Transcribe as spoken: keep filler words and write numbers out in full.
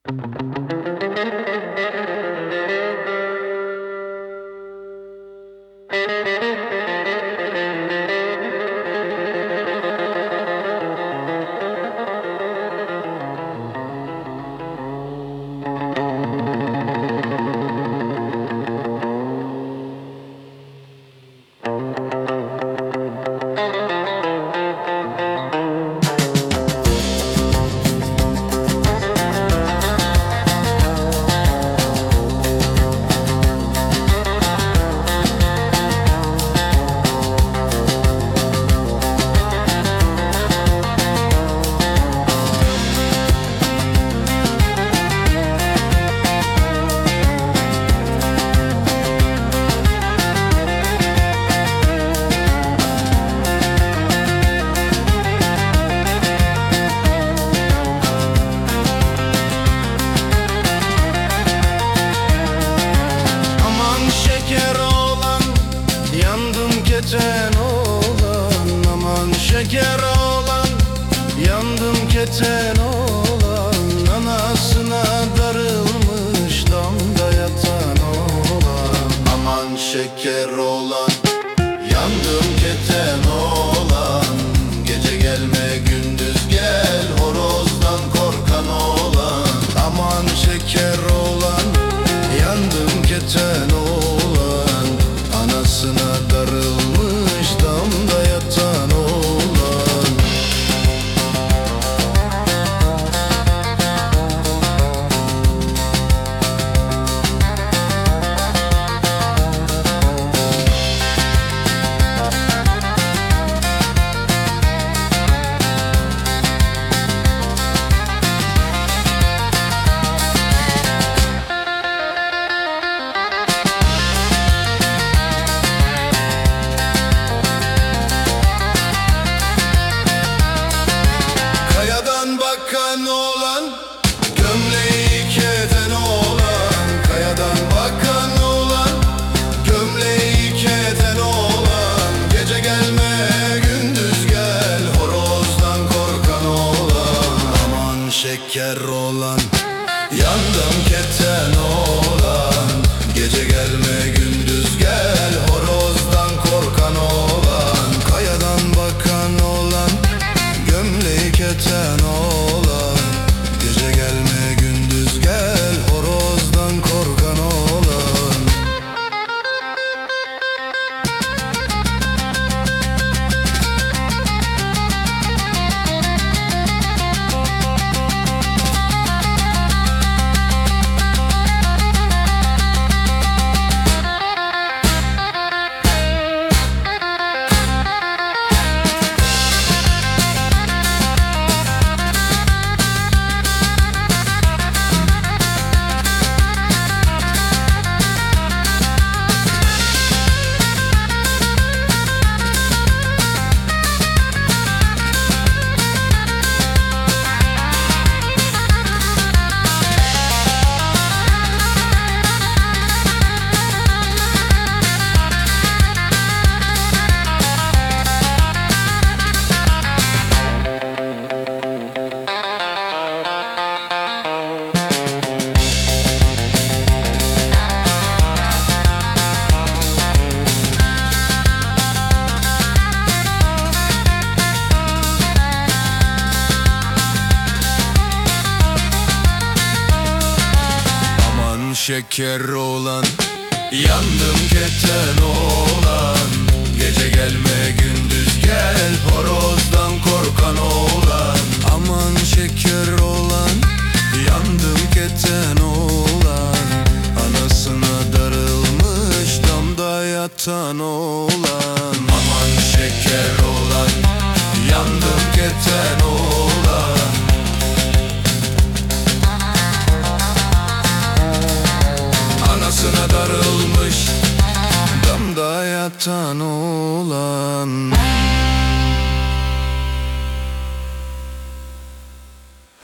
keten olan, aman şeker olan, yandım keten olan, anasına darılmış damda yatan olan. Aman şeker olan, yandım keten olan, gece gelme gündüz gel, horozdan korkan olan. Aman şeker olan, yandım keten olan, anasına darılmış damda yatan oğlan. Bakan olan, gömleği keten olan, kayadan bakan olan, gömleği keten olan, gece gelme gündüz gel, horozdan korkan olan. Aman şeker olan, yandım keten olan, gece gelme gündüz gel, horozdan korkan olan. Kayadan bakan olan, gömleği keten olan, gece gelme gündüz gel, horozdan korkan olan. Şeker olan, yandım keten olan, gece gelme gündüz gel, horozdan korkan olan. Aman şeker olan, yandım keten olan, anasına darılmış damda yatan olan. Aman şeker olan, yandım keten olan, anasına darılmış damda yatan oğlan.